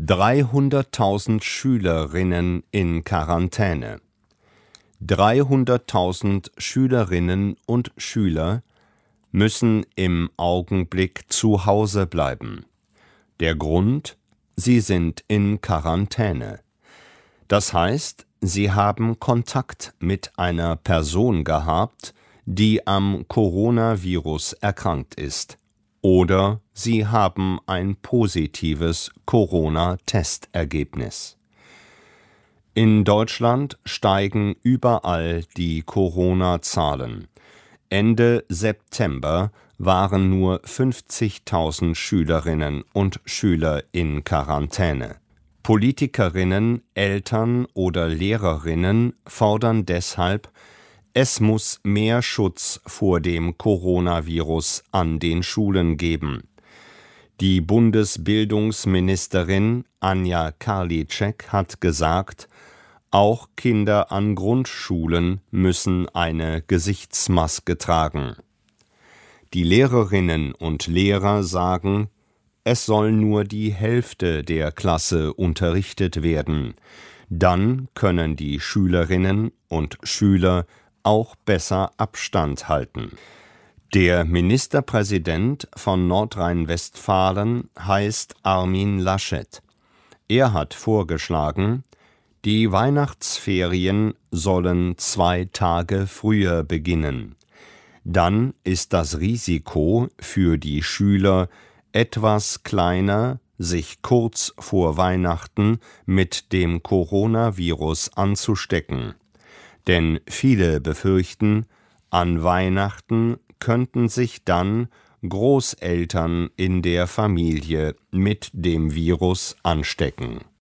300.000 Schülerinnen in Quarantäne. 300.000 Schülerinnen und Schüler müssen im Augenblick zu Hause bleiben. Der Grund: sie sind in Quarantäne. Das heißt, sie haben Kontakt mit einer Person gehabt, die am Coronavirus erkrankt ist, oder sie haben ein positives Corona-Testergebnis. In Deutschland steigen überall die Corona-Zahlen. Ende September waren nur 50.000 Schülerinnen und Schüler in Quarantäne. Politikerinnen, Eltern oder Lehrerinnen fordern deshalb, es muss mehr Schutz vor dem Coronavirus an den Schulen geben. Die Bundesbildungsministerin Anja Karliczek hat gesagt, auch Kinder an Grundschulen müssen eine Gesichtsmaske tragen. Die Lehrerinnen und Lehrer sagen, es soll nur die Hälfte der Klasse unterrichtet werden. Dann können die Schülerinnen und Schüler auch besser Abstand halten. Der Ministerpräsident von Nordrhein-Westfalen heißt Armin Laschet. Er hat vorgeschlagen, die Weihnachtsferien sollen 2 Tage früher beginnen. Dann ist das Risiko für die Schüler etwas kleiner, sich kurz vor Weihnachten mit dem Coronavirus anzustecken. Denn viele befürchten, an Weihnachten könnten sich dann Großeltern in der Familie mit dem Virus anstecken.